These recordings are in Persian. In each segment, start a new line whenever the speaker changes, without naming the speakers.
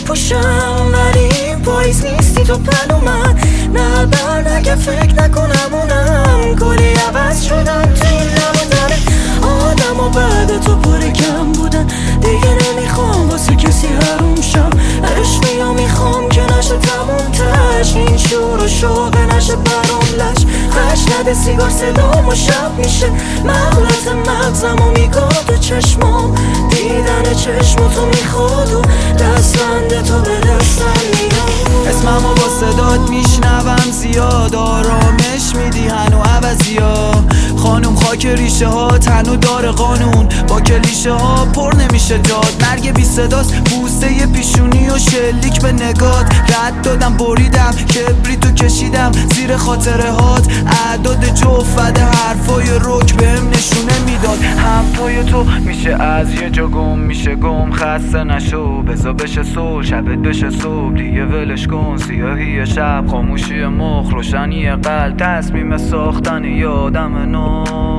میپوشم ولی این پاییز نیستی تو پلو من. نه بر نگه فکر نکنم اونم کلی عوض شدم تو این نبودن آدم و بعد تو پر کم بودن. دیگه نمیخوام واسه کسی حروم شم، عشقی ها میخوام که نشه تموم تش. این شور و شوق نشه برام لش، خش نده سیگار صدام و شب میشه مغلط مغزم و میگاه تو چشمام. دیدن چشم تو میخواد و دستبند تو به دستم میاد.
اسممو با صدات میشنوم زیاد، آرامش میدی هنو عوضی ها. خانوم خاک ریشه ها تنو داره قانون، با کلیشه ها پر نمیشه جاد. مرگ بی صداست بوسه پیشونی و شلیک به نگات. رد دادم بریدم کبریتو کشیدم زیر خاطره هات. اعداد جفت حرفای رک بهم نشونه میداد. هم توی تو میشه از یه جا گم میشه گم. خسته نشو بزا بشه صبح شبت بشه صبح دیگه ولش کن. سیاهی شب خاموشی مخ روشنی قلب تصمیم ساختن یه آدم نو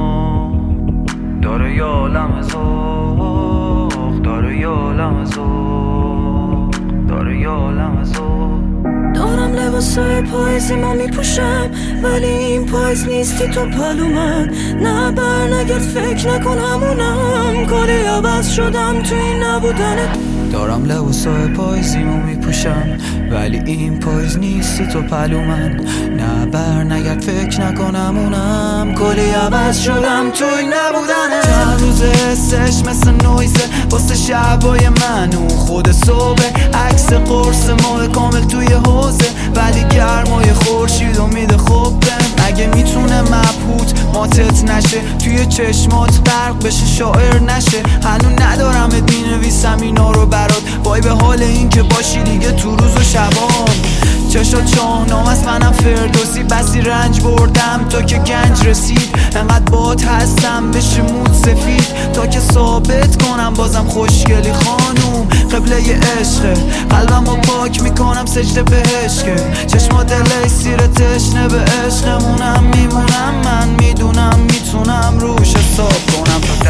داره یه عالم ذوق داره یه عالم ذوق داره یه عالم ذوق.
دارم لباسای پاییزیمو میپوشم ولی این پاییز نیستی تو پلو من. نه بر نگرد فکر نکن همونم کلی عوض شدم تو این نبودنت.
دارم لباسای پاییزیمو میپوشم ولی این پاییز نیستی تو پلو من. نه بر نگرد فکر نکنم اونم کلی عوض شدم تو این نبودنه. چند روز حسش مثل نویزه واسه شبای من. اون خود صبح عکس قرص ماه کامل توی حوزه ولی گرمای خورشید میده خوب بهم. اگه میتونه مبهوت ماتت نشه توی چشمات برق بشه شاعر نشه. هنوز ندارمت مینویسم اینا رو برات وای به حال این که باشی دیگه تو روز و شبام. چشات شاهنام از منم فردوسی بسی رنج بردم تا که گنج رسید. انقدر باد هستم بشه مود سفید تا که ثابت کنم بازم خوشگلی خانوم. قبله ی عشقه قلبمو پاک میکنم سجده بهش که چشما دلش سیر تشنه به عشقمونم میمونم. من میدونم میتونم روش حساب کنم تا